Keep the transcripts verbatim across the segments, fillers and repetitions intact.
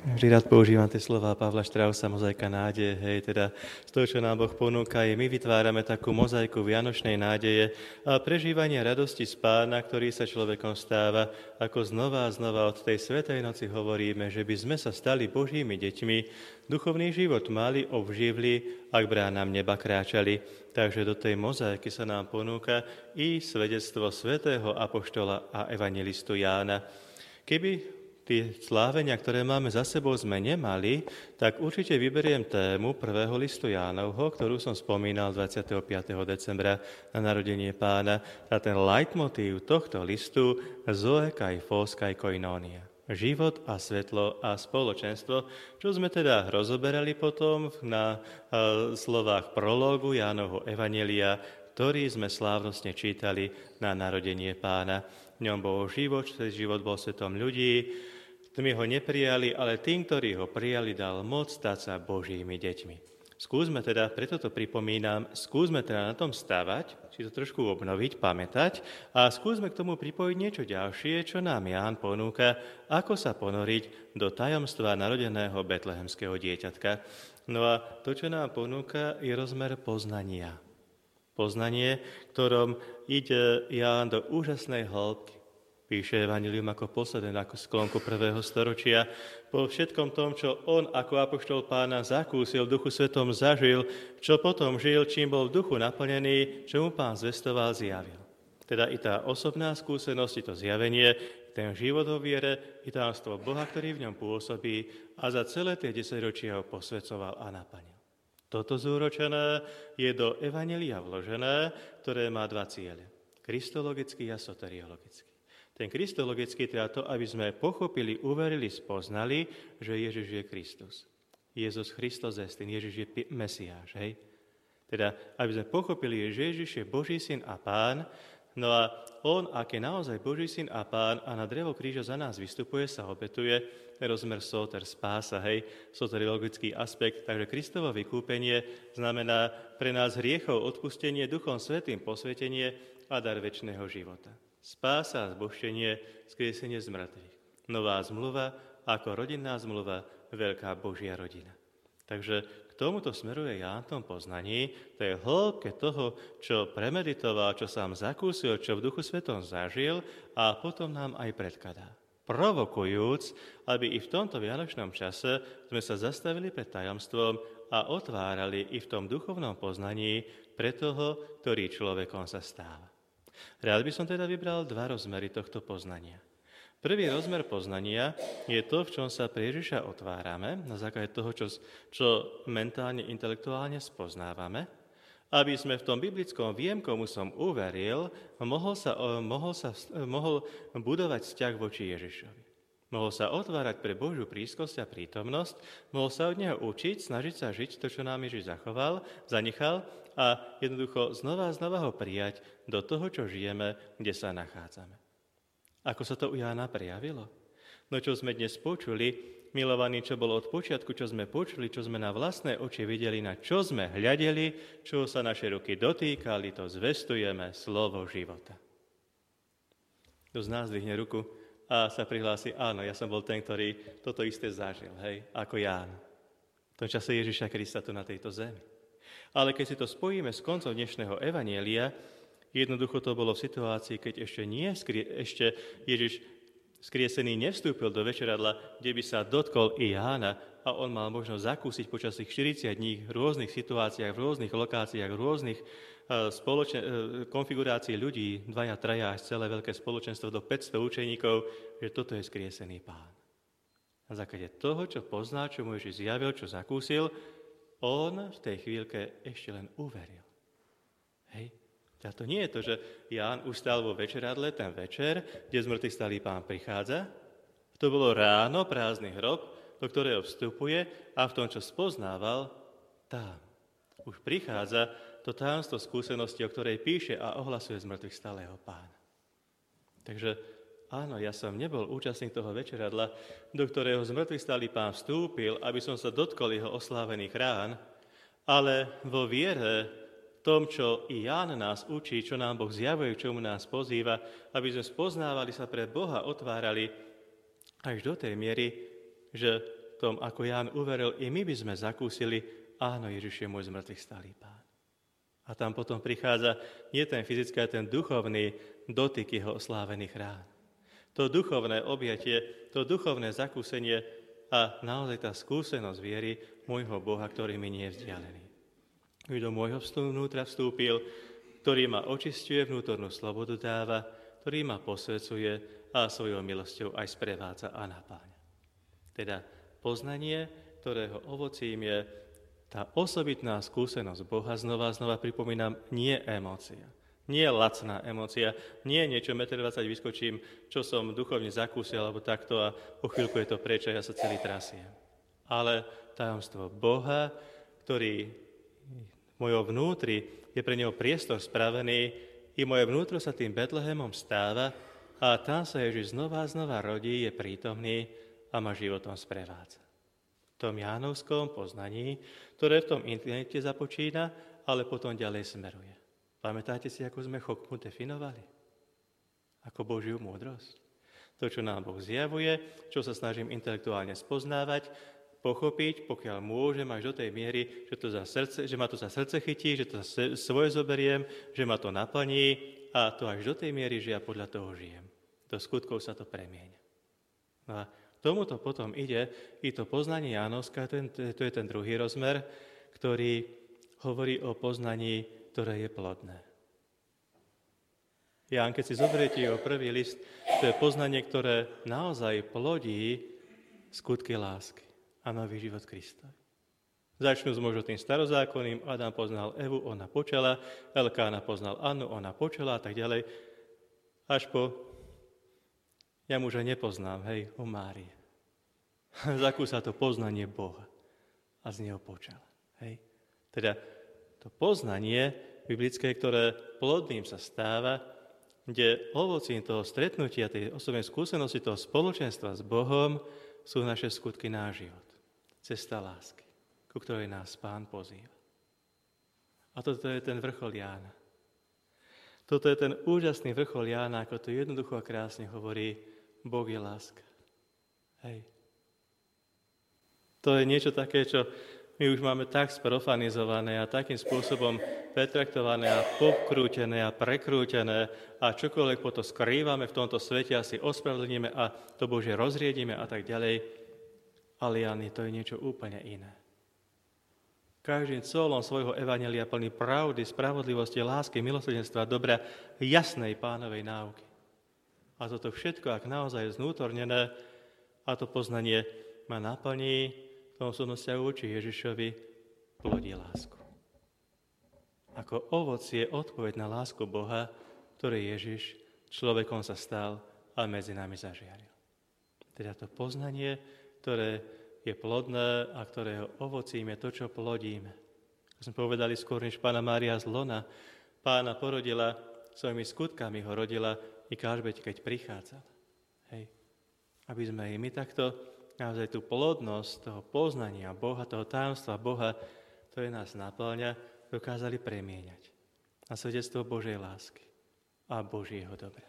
Vždy rád používam tie slová Pavla Štrausa, mozaika nádeje, hej, teda z toho, čo nám Boh ponúka, je my vytvárame takú mozaiku vianočnej nádeje a prežívania radosti z Pána, ktorý sa človekom stáva, ako znova a znova od tej svätej noci hovoríme, že by sme sa stali Božími deťmi, duchovný život mali, obživli, ak bránam neba kráčali. Takže do tej mozaiky sa nám ponúka i svedectvo svätého apoštola a evangelistu Jána. Keby tie slávenia, ktoré máme za sebou, sme nemali, tak určite vyberiem tému prvého listu Jánovho, ktorú som spomínal dvadsiateho piateho decembra na narodenie Pána. A ten leitmotív tohto listu Zoe kai phos kai koinonia. Život a svetlo a spoločenstvo, čo sme teda rozoberali potom na uh, slovách prológu Jánovho evanjelia, ktorý sme slávnostne čítali na narodenie Pána. V ňom bol život, cez život bol svetom ľudí, tmy ho neprijali, ale tým, ktorí ho prijali, dal moc stať sa Božími deťmi. Skúsme teda, preto to pripomínam, skúsme teda na tom stavať, si to trošku obnoviť, pamätať a skúsme k tomu pripojiť niečo ďalšie, čo nám Ján ponúka, ako sa ponoriť do tajomstva narodeného betlehemského dieťatka. No a to, čo nám ponúka, je rozmer poznania. Poznanie, ktorom ide Ján do úžasnej hĺbky. Píše Evangelium ako posledné, ako sklonku prvého storočia. Po všetkom tom, čo on ako apoštol Pána zakúsil, v Duchu Svetom zažil, čo potom žil, čím bol v duchu naplnený, čo mu Pán zvestoval, zjavil. Teda i tá osobná skúsenosť, i to zjavenie, ten život vo viere, i tajomstvo Boha, ktorý v ňom pôsobí a za celé tie desaťročia ho posvedcoval a naplnil. Toto zúročené je do Evangelia vložené, ktoré má dva ciele. Kristologický a soteriologický. Ten kristologický teda to, aby sme pochopili, uverili, spoznali, že Ježiš je Kristus. Jezus Christos est, Ježiš je Mesiáš, hej? Teda, aby sme pochopili, že Ježiš je Boží syn a Pán, no a on, ak je naozaj Boží syn a Pán a na drevo kríža za nás vystupuje, sa obetuje, rozmer soter, spása, hej, soteriologický aspekt, takže Kristovo vykúpenie znamená pre nás hriechov odpustenie, Duchom Svätým posvetenie a dar večného života. Spása a zbožčenie, skriesenie z mŕtvych. Nová zmluva ako rodinná zmluva, veľká Božia rodina. Takže k tomuto smeruje Ján v tom poznaní, to je hĺbke toho, čo premeditoval, čo sám zakúsil, čo v Duchu Svetom zažil a potom nám aj predkladá. Provokujúc, aby i v tomto vianočnom čase sme sa zastavili pred tajomstvom a otvárali i v tom duchovnom poznaní pre toho, ktorý človekom sa stáva. Rád by som teda vybral dva rozmery tohto poznania. Prvý rozmer poznania je to, v čom sa pre Ježiša otvárame, na základe toho, čo, čo mentálne, intelektuálne spoznávame, aby sme v tom biblickom viem, komu som uveril, mohol, sa, mohol, sa, mohol budovať vzťah voči Ježišovi. Mohol sa otvárať pre Božiu blízkosť a prítomnosť, mohol sa od Neho učiť, snažiť sa žiť to, čo nám Ježiš zachoval, zanechal a jednoducho znova a znova ho prijať do toho, čo žijeme, kde sa nachádzame. Ako sa to u Jána prejavilo? No čo sme dnes počuli, milovaní, čo bolo od počiatku, čo sme počuli, čo sme na vlastné oči videli, na čo sme hľadeli, čo sa naše ruky dotýkali, to zvestujeme slovo života. Kto z nás dvihne ruku a sa prihlási, áno, ja som bol ten, ktorý toto isté zažil, hej, ako Ján. V tom čase Ježiša Krista tu na tejto zemi. Ale keď si to spojíme s koncom dnešného evanjelia, jednoducho to bolo v situácii, keď ešte, nie, ešte Ježiš skriesený nevstúpil do večeradla, kde by sa dotkol i Jána a on mal možnosť zakúsiť počas tých štyridsať dní v rôznych situáciách, v rôznych lokáciách, v rôznych uh, spoločen- uh, konfigurácií ľudí, dvaja, traja až celé veľké spoločenstvo do päťsto učeníkov, že toto je skriesený Pán. Na základe toho, čo poznal, čo mu Ježiš zjavil, čo zakúsil, on v tej chvíľke ešte len uveril. Hej? A to nie je to, že Ján už stál vo večeradle, ten večer, kde z mŕtvych stalý Pán prichádza. To bolo ráno, prázdny hrob, do ktorého vstupuje a v tom, čo spoznával, tam už prichádza to tajomstvo skúsenosti, o ktorej píše a ohlasuje z mŕtvych stalého Pána. Takže áno, ja som nebol účastník toho večeradla, do ktorého z mŕtvych stalý Pán vstúpil, aby som sa dotkol jeho oslávených rán, ale vo viere tom, čo i Ján nás učí, čo nám Boh zjavuje, k čomu nás pozýva, aby sme spoznávali sa pre Boha, otvárali až do tej miery, že tom, ako Ján uveril, i my by sme zakúsili, áno, Ježiš je môj zmrtvých stálý Pán. A tam potom prichádza nie ten fyzický, ale ten duchovný dotyk jeho oslávených rán. To duchovné objatie, to duchovné zakúsenie a naozaj tá skúsenosť viery môjho Boha, ktorý mi nie je vzdialený. Do môjho vnútra vstúpil, ktorý ma očisťuje, vnútornú slobodu dáva, ktorý ma posvecuje a svojou milosťou aj sprevádza a napáňa. Teda poznanie, ktorého ovocím je tá osobitná skúsenosť Boha, znova znova pripomínam, nie emócia, nie lacná emócia, nie niečo jeden dvadsať metra vyskočím, čo som duchovne zakúsil, alebo takto a po chvíľku je to preč a ja sa celý trasiem. Ale tajomstvo Boha, ktorý v mojom vnútri je pre neho priestor spravený, i moje vnútro sa tým Betlehemom stáva a tam sa Ježiš znova a znova rodí, je prítomný a ma životom sprevádza. V tom jánovskom poznaní, ktoré v tom internete započína, ale potom ďalej smeruje. Pamätáte si, ako sme chokmu definovali? Ako Božiu múdrosť. To, čo nám Boh zjavuje, čo sa snažím intelektuálne spoznávať, pochopiť, pokiaľ môžem až do tej miery, že, to za srdce, že ma to za srdce chytí, že to za svoje zoberiem, že ma to naplní a to až do tej miery, že ja podľa toho žijem. Do skutkov sa to premieňa. No a tomuto potom ide i to poznanie Jánovska, to je, to je ten druhý rozmer, ktorý hovorí o poznaní, ktoré je plodné. Ján, keď si zoberiete jeho prvý list, to je poznanie, ktoré naozaj plodí skutky lásky a nový život Kristovi. Začnú s možno tým starozákonným, Adam poznal Evu, ona počala, Elkána poznal Annu, ona počala a tak ďalej, až po ja muža nepoznám, hej, o Márie. Zakúsa to poznanie Boha a z neho počala, hej. Teda to poznanie biblické, ktoré plodným sa stáva, kde ovocím toho stretnutia, tej osobnej skúsenosti, toho spoločenstva s Bohom sú naše skutky, náš život. Cesta lásky, ku ktorej nás Pán pozýva. A toto je ten vrchol Jána. Toto je ten úžasný vrchol Jána, ako to jednoducho a krásne hovorí, Boh je láska. Hej. To je niečo také, čo my už máme tak sprofanizované a takým spôsobom pretraktované a pokrútené a prekrútené a čokoľvek potom skrývame v tomto svete a si ospravedlníme a to Bože rozriedíme a tak ďalej. Ale Ján, to je niečo úplne iné. Každým colom svojho evanjelia plný pravdy, spravodlivosti, lásky, milosrdenstva, dobra, jasnej Pánovej náuky. A toto všetko, ak naozaj je znútornené, a to poznanie ma naplní, v tom som vzťahu voči Ježišovi, plodí lásku. Ako ovocie odpoveď na lásku Boha, ktorý Ježiš človekom sa stal a medzi nami zažiaril. Teda to poznanie, ktoré je plodné a ktorého ovocím je to, čo plodíme. Ako sme povedali skôr, než Panna Mária z lona Pána porodila, svojimi skutkami ho rodila i kážbeť, keď prichádzala. Hej. Aby sme i my takto naozaj tú plodnosť toho poznania Boha, toho tajomstva Boha, ktoré nás naplňa, dokázali premieňať na svedectvo Božej lásky a Božieho dobra.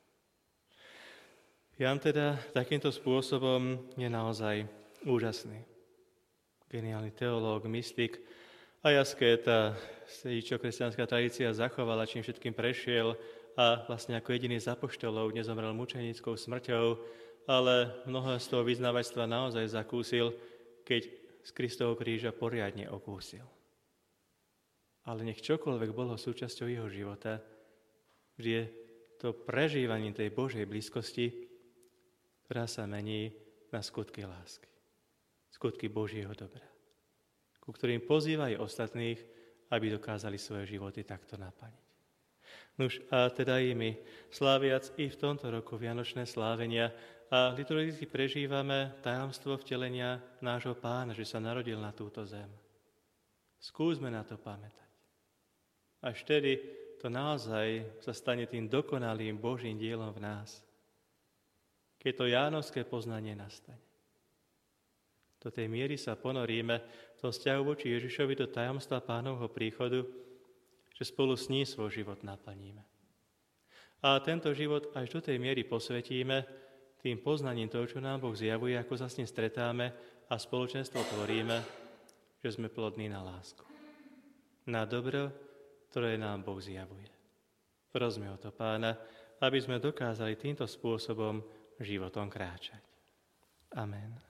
Ján teda takýmto spôsobom je naozaj úžasný. Geniálny teológ, mystik a askéta, čo kresťanská tradícia zachovala, čím všetkým prešiel a vlastne ako jediný z apoštolov nezomrel mučenickou smrťou, ale mnoho z toho vyznávactva naozaj zakúsil, keď z Kristovho kríža poriadne okúsil. Ale nech čokoľvek bolo súčasťou jeho života, vždy je to prežívanie tej Božej blízkosti, ktorá sa mení na skutky lásky. Skutky Božieho dobra, ku ktorým pozývajú ostatných, aby dokázali svoje životy takto naplniť. Nuž a teda i my, sláviac i v tomto roku Vianočné slávenia a liturgicky prežívame tajomstvo vtelenia nášho Pána, že sa narodil na túto zem. Skúsme na to pamätať. Až vtedy to naozaj sa stane tým dokonalým Božím dielom v nás. Keď to jánovské poznanie nastane. Do tej miery sa ponoríme v tom vzťahu voči Ježišovi do tajomstva Pánovho príchodu, že spolu s ním svoj život naplníme. A tento život až do tej miery posvetíme tým poznaním toho, čo nám Boh zjavuje, ako sa s ním stretáme a spoločenstvo tvoríme, že sme plodní na lásku. Na dobro, ktoré nám Boh zjavuje. Prosme o to Pána, aby sme dokázali týmto spôsobom životom kráčať. Amen.